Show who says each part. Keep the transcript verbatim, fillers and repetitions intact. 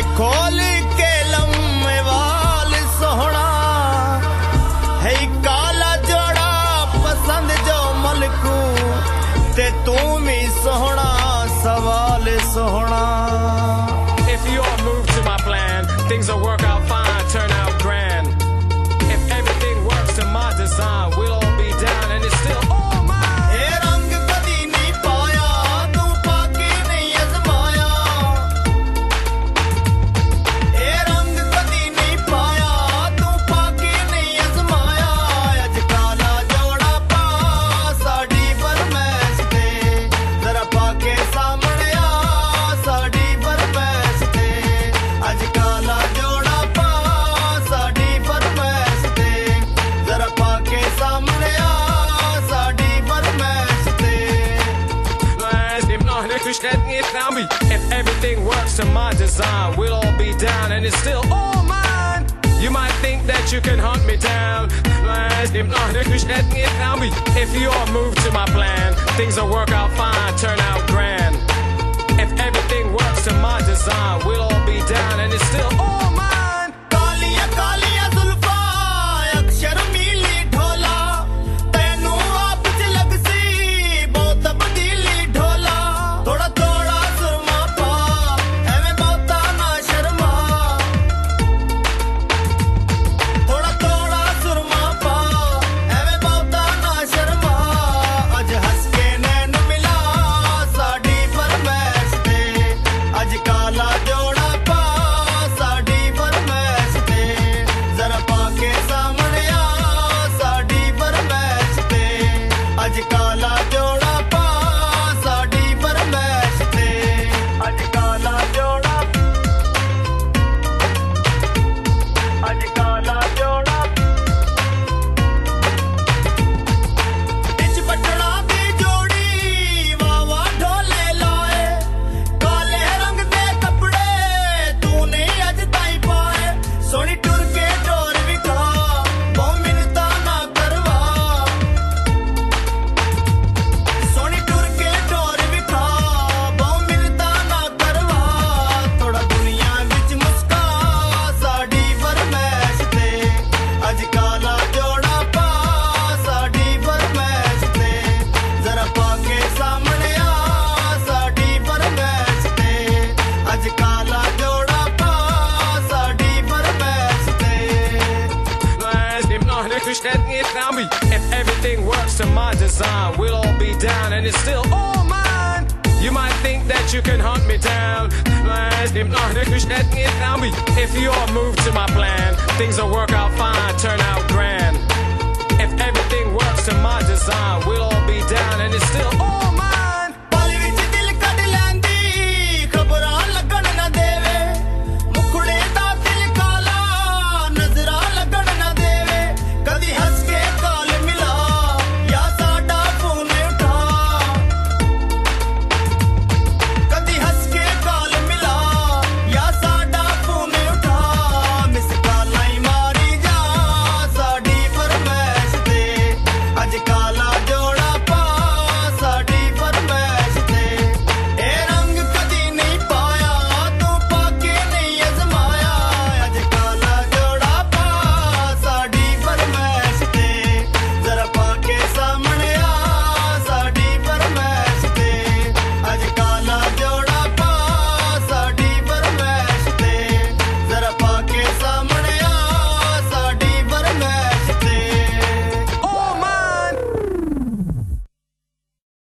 Speaker 1: खोल के लम्बे वाल सोहना है काला जोड़ा पसंद जो मलकू ते तू भी सोहना सवाल सोहना.
Speaker 2: If you all move to my plan, things will work out fine, turn out grand. If everything works to my design, we'll all be down and it's still all mine.
Speaker 1: ए रंग कदी नहीं पाया तू पाके नहीं अजमाया. ए रंग कदी नहीं पाया तू पाके नहीं अजमाया. अज काला जोड़ा पा साड़ी फरमैश ते जरा पाके सामने आ साड़ी फरमैश ते. अज काला जोड़ा पा साड़ी फरमैश ते जरा पाके सामने आ साड़ी फरमैश ते.
Speaker 2: If everything works to my design, we'll all be down and it's still all mine. You might think that you can hunt me down. If you all move to my plan, things will work out fine, turn out grand. If everything works to my design, we'll all be down and it's still all mine.
Speaker 1: Kaliya Kaliya जुल्फा अक्षर mealy ढोला तैनू आप च लगसी बहुत तब्दीली ढोला. थोड़ा थोड़ा सुरमा पा एवें बहुता ना शर्मा. थोड़ा थोड़ा सुरमा पा एवें बहुता ना शर्मा. अज हस के नैन मिला साड़ी फरमैश ते. अज काला जोड़ा पा साड़ी फरमैश ते जरा पाके सामने आ साड़ी फरमैश ते. अज काला जोड़ा पा साड़ी फरमैश ते. अज काला जोड़ा अज काला जोड़ा इच पटड़ा दी जोड़ी वावा ढोले लाए. काले रंग दे कपड़े तूने अज ताई पाए. सोनी टुर के डोर विखा बहु मिन्नता ना करवा. सोनी टुर के डोर विखा बहु मिन्नता ना करवा. थोड़ा दुनिया विच मुस्का साड़ी फरमैश ते. अज काला जोड़ा पा साड़ी फरमैश ते जरा पाके सामने आ साड़ी फरमैश ते. अज काला जोड़ा पा साड़ी फरमैश ते.
Speaker 2: If everything works to my design, we'll all be down and it's still all mine. You might think that you can hunt me down. If you all move to my plan, things will work out fine, turn out grand. If everything works to my design, we'll all be down and it's still all